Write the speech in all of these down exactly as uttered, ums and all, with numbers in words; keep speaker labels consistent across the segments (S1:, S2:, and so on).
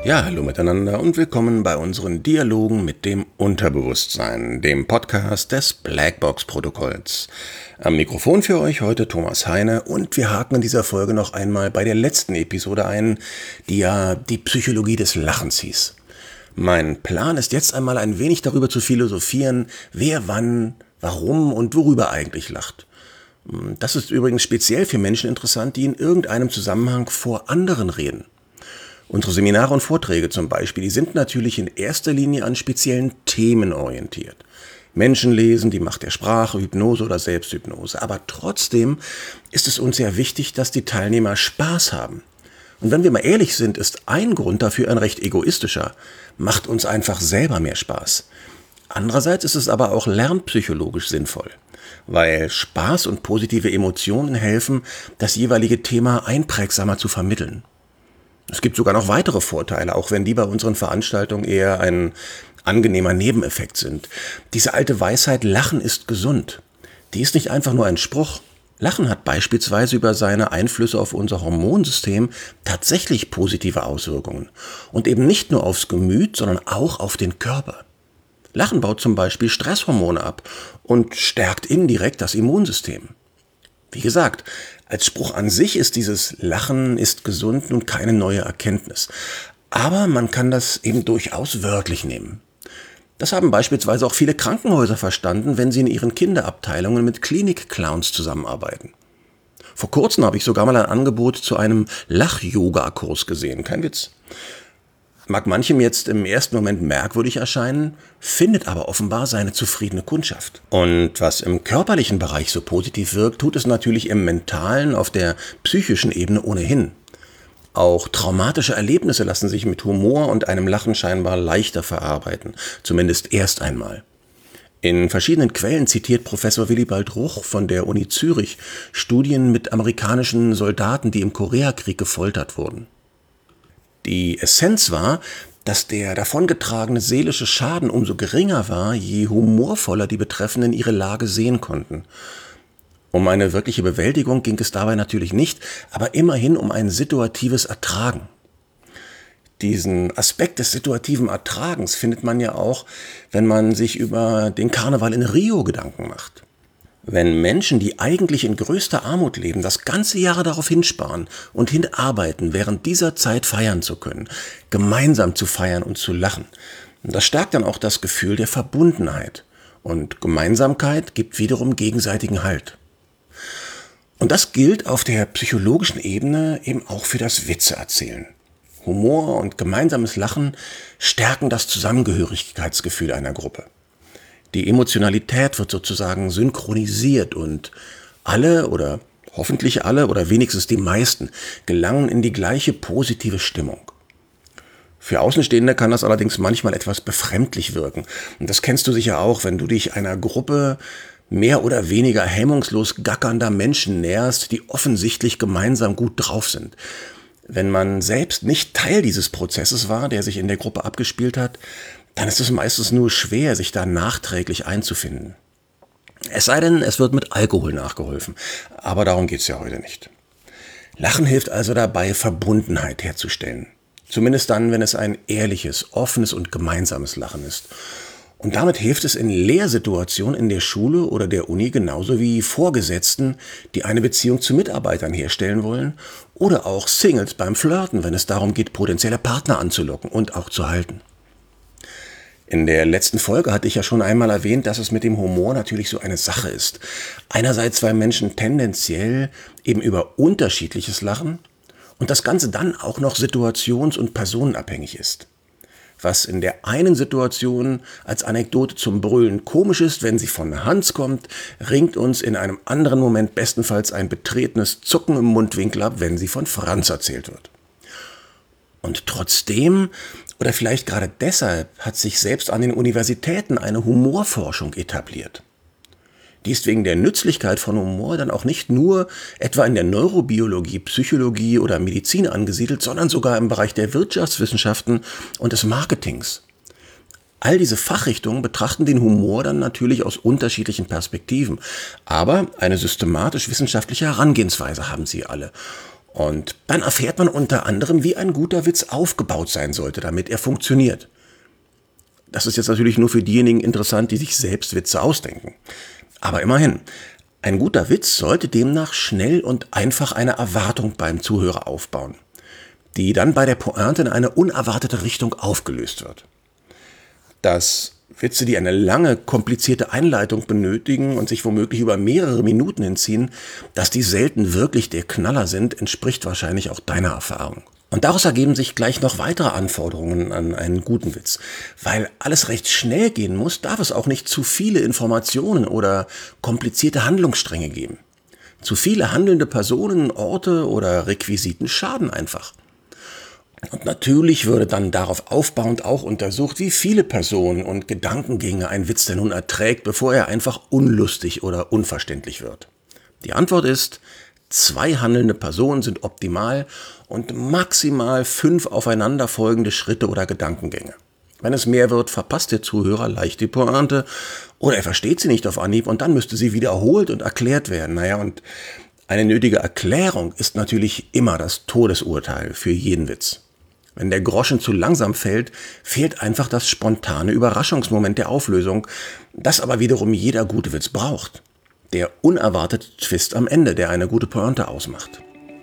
S1: Ja, hallo miteinander und willkommen bei unseren Dialogen mit dem Unterbewusstsein, dem Podcast des Blackbox-Protokolls. Am Mikrofon für euch heute Thomas Heine und wir haken in dieser Folge noch einmal bei der letzten Episode ein, die ja die Psychologie des Lachens hieß. Mein Plan ist jetzt einmal ein wenig darüber zu philosophieren, wer wann, warum und worüber eigentlich lacht. Das ist übrigens speziell für Menschen interessant, die in irgendeinem Zusammenhang vor anderen reden. Unsere Seminare und Vorträge zum Beispiel, die sind natürlich in erster Linie an speziellen Themen orientiert. Menschenlesen, die Macht der Sprache, Hypnose oder Selbsthypnose. Aber trotzdem ist es uns sehr wichtig, dass die Teilnehmer Spaß haben. Und wenn wir mal ehrlich sind, ist ein Grund dafür ein recht egoistischer. Macht uns einfach selber mehr Spaß. Andererseits ist es aber auch lernpsychologisch sinnvoll, weil Spaß und positive Emotionen helfen, das jeweilige Thema einprägsamer zu vermitteln. Es gibt sogar noch weitere Vorteile, auch wenn die bei unseren Veranstaltungen eher ein angenehmer Nebeneffekt sind. Diese alte Weisheit, Lachen ist gesund, die ist nicht einfach nur ein Spruch. Lachen hat beispielsweise über seine Einflüsse auf unser Hormonsystem tatsächlich positive Auswirkungen. Und eben nicht nur aufs Gemüt, sondern auch auf den Körper. Lachen baut zum Beispiel Stresshormone ab und stärkt indirekt das Immunsystem. Wie gesagt, als Spruch an sich ist dieses Lachen ist gesund nun keine neue Erkenntnis. Aber man kann das eben durchaus wörtlich nehmen. Das haben beispielsweise auch viele Krankenhäuser verstanden, wenn sie in ihren Kinderabteilungen mit Klinik-Clowns zusammenarbeiten. Vor kurzem habe ich sogar mal ein Angebot zu einem Lach-Yoga-Kurs gesehen, kein Witz. Mag manchem jetzt im ersten Moment merkwürdig erscheinen, findet aber offenbar seine zufriedene Kundschaft. Und was im körperlichen Bereich so positiv wirkt, tut es natürlich im mentalen, auf der psychischen Ebene ohnehin. Auch traumatische Erlebnisse lassen sich mit Humor und einem Lachen scheinbar leichter verarbeiten, zumindest erst einmal. In verschiedenen Quellen zitiert Professor Willibald Ruch von der Uni Zürich Studien mit amerikanischen Soldaten, die im Koreakrieg gefoltert wurden. Die Essenz war, dass der davongetragene seelische Schaden umso geringer war, je humorvoller die Betreffenden ihre Lage sehen konnten. Um eine wirkliche Bewältigung ging es dabei natürlich nicht, aber immerhin um ein situatives Ertragen. Diesen Aspekt des situativen Ertragens findet man ja auch, wenn man sich über den Karneval in Rio Gedanken macht. Wenn Menschen, die eigentlich in größter Armut leben, das ganze Jahr darauf hinsparen und hinarbeiten, während dieser Zeit feiern zu können, gemeinsam zu feiern und zu lachen, das stärkt dann auch das Gefühl der Verbundenheit. Und Gemeinsamkeit gibt wiederum gegenseitigen Halt. Und das gilt auf der psychologischen Ebene eben auch für das Witzeerzählen. Humor und gemeinsames Lachen stärken das Zusammengehörigkeitsgefühl einer Gruppe. Die Emotionalität wird sozusagen synchronisiert und alle oder hoffentlich alle oder wenigstens die meisten gelangen in die gleiche positive Stimmung. Für Außenstehende kann das allerdings manchmal etwas befremdlich wirken. Und das kennst du sicher auch, wenn du dich einer Gruppe mehr oder weniger hemmungslos gackernder Menschen näherst, die offensichtlich gemeinsam gut drauf sind. Wenn man selbst nicht Teil dieses Prozesses war, der sich in der Gruppe abgespielt hat, dann ist es meistens nur schwer, sich da nachträglich einzufinden. Es sei denn, es wird mit Alkohol nachgeholfen. Aber darum geht es ja heute nicht. Lachen hilft also dabei, Verbundenheit herzustellen. Zumindest dann, wenn es ein ehrliches, offenes und gemeinsames Lachen ist. Und damit hilft es in Lehrsituationen in der Schule oder der Uni genauso wie Vorgesetzten, die eine Beziehung zu Mitarbeitern herstellen wollen, oder auch Singles beim Flirten, wenn es darum geht, potenzielle Partner anzulocken und auch zu halten. In der letzten Folge hatte ich ja schon einmal erwähnt, dass es mit dem Humor natürlich so eine Sache ist. Einerseits, weil Menschen tendenziell eben über Unterschiedliches lachen und das Ganze dann auch noch situations- und personenabhängig ist. Was in der einen Situation als Anekdote zum Brüllen komisch ist, wenn sie von Hans kommt, ringt uns in einem anderen Moment bestenfalls ein betretenes Zucken im Mundwinkel ab, wenn sie von Franz erzählt wird. Und trotzdem, oder vielleicht gerade deshalb, hat sich selbst an den Universitäten eine Humorforschung etabliert. Die ist wegen der Nützlichkeit von Humor dann auch nicht nur etwa in der Neurobiologie, Psychologie oder Medizin angesiedelt, sondern sogar im Bereich der Wirtschaftswissenschaften und des Marketings. All diese Fachrichtungen betrachten den Humor dann natürlich aus unterschiedlichen Perspektiven, aber eine systematisch-wissenschaftliche Herangehensweise haben sie alle. Und dann erfährt man unter anderem, wie ein guter Witz aufgebaut sein sollte, damit er funktioniert. Das ist jetzt natürlich nur für diejenigen interessant, die sich selbst Witze ausdenken. Aber immerhin, ein guter Witz sollte demnach schnell und einfach eine Erwartung beim Zuhörer aufbauen, die dann bei der Pointe in eine unerwartete Richtung aufgelöst wird. Dass Witze, die eine lange, komplizierte Einleitung benötigen und sich womöglich über mehrere Minuten hinziehen, dass die selten wirklich der Knaller sind, entspricht wahrscheinlich auch deiner Erfahrung. Und daraus ergeben sich gleich noch weitere Anforderungen an einen guten Witz. Weil alles recht schnell gehen muss, darf es auch nicht zu viele Informationen oder komplizierte Handlungsstränge geben. Zu viele handelnde Personen, Orte oder Requisiten schaden einfach. Und natürlich würde dann darauf aufbauend auch untersucht, wie viele Personen und Gedankengänge ein Witz denn nun erträgt, bevor er einfach unlustig oder unverständlich wird. Die Antwort ist, zwei handelnde Personen sind optimal und maximal fünf aufeinanderfolgende Schritte oder Gedankengänge. Wenn es mehr wird, verpasst der Zuhörer leicht die Pointe oder er versteht sie nicht auf Anhieb und dann müsste sie wiederholt und erklärt werden. Naja, und eine nötige Erklärung ist natürlich immer das Todesurteil für jeden Witz. Wenn der Groschen zu langsam fällt, fehlt einfach das spontane Überraschungsmoment der Auflösung, das aber wiederum jeder gute Witz braucht. Der unerwartete Twist am Ende, der eine gute Pointe ausmacht.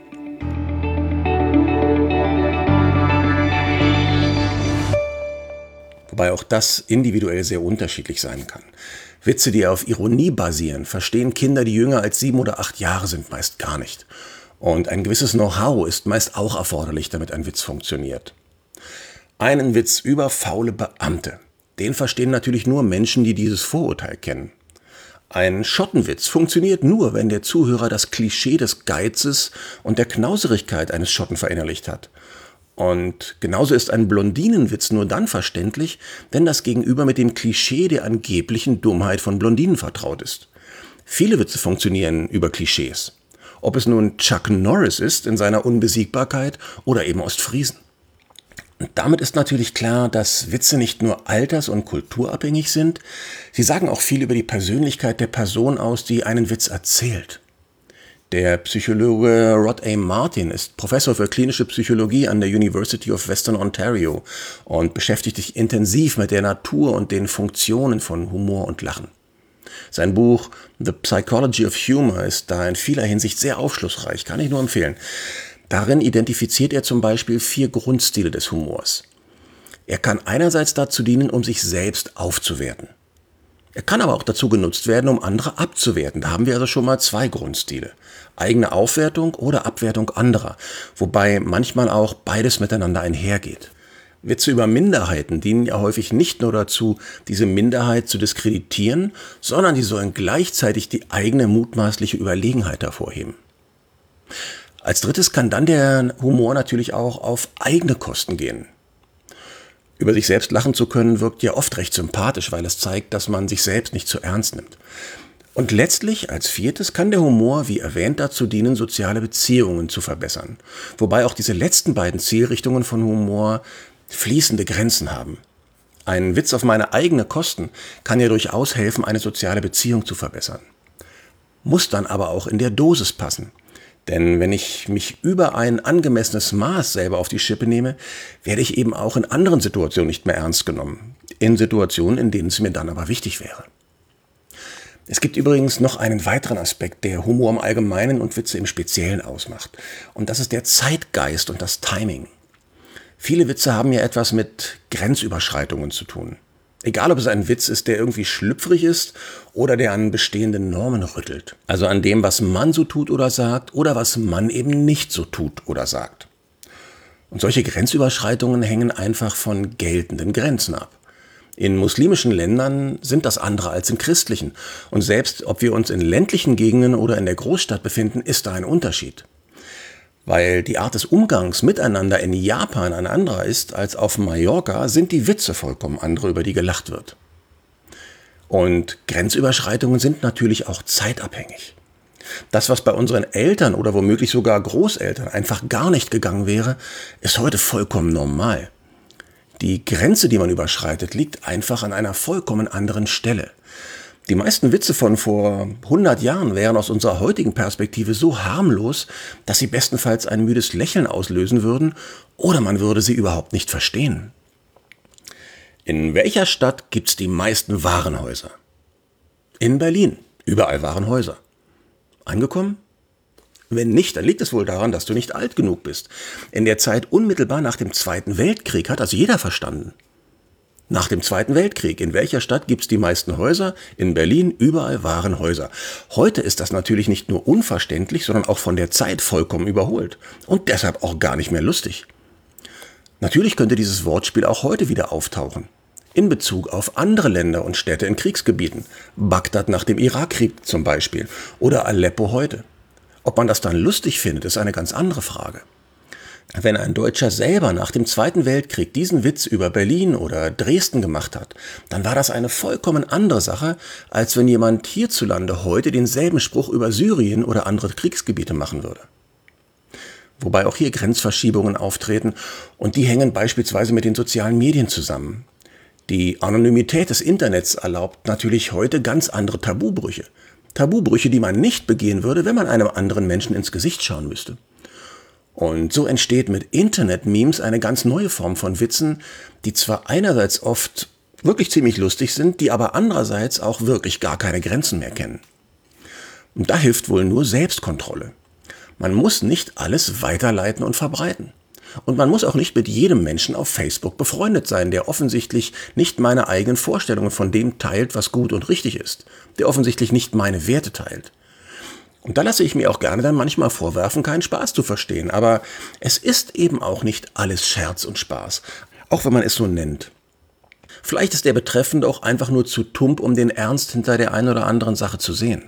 S1: Wobei auch das individuell sehr unterschiedlich sein kann. Witze, die auf Ironie basieren, verstehen Kinder, die jünger als sieben oder acht Jahre sind, meist gar nicht. Und ein gewisses Know-how ist meist auch erforderlich, damit ein Witz funktioniert. Einen Witz über faule Beamte, den verstehen natürlich nur Menschen, die dieses Vorurteil kennen. Ein Schottenwitz funktioniert nur, wenn der Zuhörer das Klischee des Geizes und der Knauserigkeit eines Schotten verinnerlicht hat. Und genauso ist ein Blondinenwitz nur dann verständlich, wenn das Gegenüber mit dem Klischee der angeblichen Dummheit von Blondinen vertraut ist. Viele Witze funktionieren über Klischees. Ob es nun Chuck Norris ist in seiner Unbesiegbarkeit oder eben Ostfriesen. Und damit ist natürlich klar, dass Witze nicht nur alters- und kulturabhängig sind, sie sagen auch viel über die Persönlichkeit der Person aus, die einen Witz erzählt. Der Psychologe Rod A. Martin ist Professor für klinische Psychologie an der University of Western Ontario und beschäftigt sich intensiv mit der Natur und den Funktionen von Humor und Lachen. Sein Buch The Psychology of Humor ist da in vieler Hinsicht sehr aufschlussreich, kann ich nur empfehlen. Darin identifiziert er zum Beispiel vier Grundstile des Humors. Er kann einerseits dazu dienen, um sich selbst aufzuwerten. Er kann aber auch dazu genutzt werden, um andere abzuwerten. Da haben wir also schon mal zwei Grundstile. Eigene Aufwertung oder Abwertung anderer, wobei manchmal auch beides miteinander einhergeht. Witze über Minderheiten dienen ja häufig nicht nur dazu, diese Minderheit zu diskreditieren, sondern die sollen gleichzeitig die eigene mutmaßliche Überlegenheit hervorheben. Als drittes kann dann der Humor natürlich auch auf eigene Kosten gehen. Über sich selbst lachen zu können, wirkt ja oft recht sympathisch, weil es zeigt, dass man sich selbst nicht zu ernst nimmt. Und letztlich, als viertes, kann der Humor, wie erwähnt, dazu dienen, soziale Beziehungen zu verbessern. Wobei auch diese letzten beiden Zielrichtungen von Humor fließende Grenzen haben. Ein Witz auf meine eigene Kosten kann ja durchaus helfen, eine soziale Beziehung zu verbessern. Muss dann aber auch in der Dosis passen. Denn wenn ich mich über ein angemessenes Maß selber auf die Schippe nehme, werde ich eben auch in anderen Situationen nicht mehr ernst genommen. In Situationen, in denen es mir dann aber wichtig wäre. Es gibt übrigens noch einen weiteren Aspekt, der Humor im Allgemeinen und Witze im Speziellen ausmacht. Und das ist der Zeitgeist und das Timing. Viele Witze haben ja etwas mit Grenzüberschreitungen zu tun. Egal, ob es ein Witz ist, der irgendwie schlüpfrig ist oder der an bestehenden Normen rüttelt. Also an dem, was man so tut oder sagt oder was man eben nicht so tut oder sagt. Und solche Grenzüberschreitungen hängen einfach von geltenden Grenzen ab. In muslimischen Ländern sind das andere als in christlichen. Und selbst ob wir uns in ländlichen Gegenden oder in der Großstadt befinden, ist da ein Unterschied. Weil die Art des Umgangs miteinander in Japan ein anderer ist als auf Mallorca, sind die Witze vollkommen andere, über die gelacht wird. Und Grenzüberschreitungen sind natürlich auch zeitabhängig. Das, was bei unseren Eltern oder womöglich sogar Großeltern einfach gar nicht gegangen wäre, ist heute vollkommen normal. Die Grenze, die man überschreitet, liegt einfach an einer vollkommen anderen Stelle. Die meisten Witze von vor hundert Jahren wären aus unserer heutigen Perspektive so harmlos, dass sie bestenfalls ein müdes Lächeln auslösen würden oder man würde sie überhaupt nicht verstehen. In welcher Stadt gibt's die meisten Warenhäuser? In Berlin. Überall Warenhäuser. Angekommen? Wenn nicht, dann liegt es wohl daran, dass du nicht alt genug bist. In der Zeit unmittelbar nach dem Zweiten Weltkrieg hat das jeder verstanden. Nach dem Zweiten Weltkrieg, in welcher Stadt gibt es die meisten Häuser? In Berlin, überall Warenhäuser. Heute ist das natürlich nicht nur unverständlich, sondern auch von der Zeit vollkommen überholt. Und deshalb auch gar nicht mehr lustig. Natürlich könnte dieses Wortspiel auch heute wieder auftauchen. In Bezug auf andere Länder und Städte in Kriegsgebieten. Bagdad nach dem Irakkrieg zum Beispiel. Oder Aleppo heute. Ob man das dann lustig findet, ist eine ganz andere Frage. Wenn ein Deutscher selber nach dem Zweiten Weltkrieg diesen Witz über Berlin oder Dresden gemacht hat, dann war das eine vollkommen andere Sache, als wenn jemand hierzulande heute denselben Spruch über Syrien oder andere Kriegsgebiete machen würde. Wobei auch hier Grenzverschiebungen auftreten und die hängen beispielsweise mit den sozialen Medien zusammen. Die Anonymität des Internets erlaubt natürlich heute ganz andere Tabubrüche. Tabubrüche, die man nicht begehen würde, wenn man einem anderen Menschen ins Gesicht schauen müsste. Und so entsteht mit Internet-Memes eine ganz neue Form von Witzen, die zwar einerseits oft wirklich ziemlich lustig sind, die aber andererseits auch wirklich gar keine Grenzen mehr kennen. Und da hilft wohl nur Selbstkontrolle. Man muss nicht alles weiterleiten und verbreiten. Und man muss auch nicht mit jedem Menschen auf Facebook befreundet sein, der offensichtlich nicht meine eigenen Vorstellungen von dem teilt, was gut und richtig ist, der offensichtlich nicht meine Werte teilt. Und da lasse ich mir auch gerne dann manchmal vorwerfen, keinen Spaß zu verstehen. Aber es ist eben auch nicht alles Scherz und Spaß, auch wenn man es so nennt. Vielleicht ist der Betreffende auch einfach nur zu tump, um den Ernst hinter der einen oder anderen Sache zu sehen.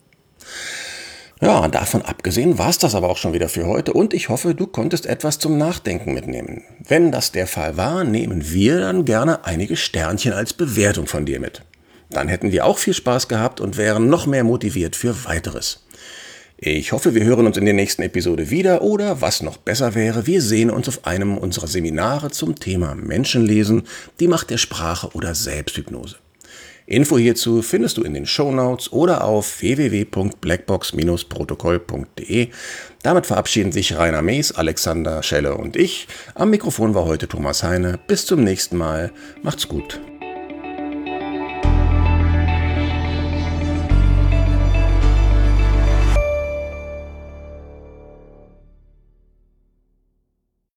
S1: Ja, davon abgesehen war es das aber auch schon wieder für heute und ich hoffe, du konntest etwas zum Nachdenken mitnehmen. Wenn das der Fall war, nehmen wir dann gerne einige Sternchen als Bewertung von dir mit. Dann hätten wir auch viel Spaß gehabt und wären noch mehr motiviert für weiteres. Ich hoffe, wir hören uns in der nächsten Episode wieder oder, was noch besser wäre, wir sehen uns auf einem unserer Seminare zum Thema Menschenlesen, die Macht der Sprache oder Selbsthypnose. Info hierzu findest du in den Shownotes oder auf w w w punkt blackbox Bindestrich protokoll punkt d e. Damit verabschieden sich Rainer Mees, Alexander Schelle und ich. Am Mikrofon war heute Thomas Heine. Bis zum nächsten Mal. Macht's gut.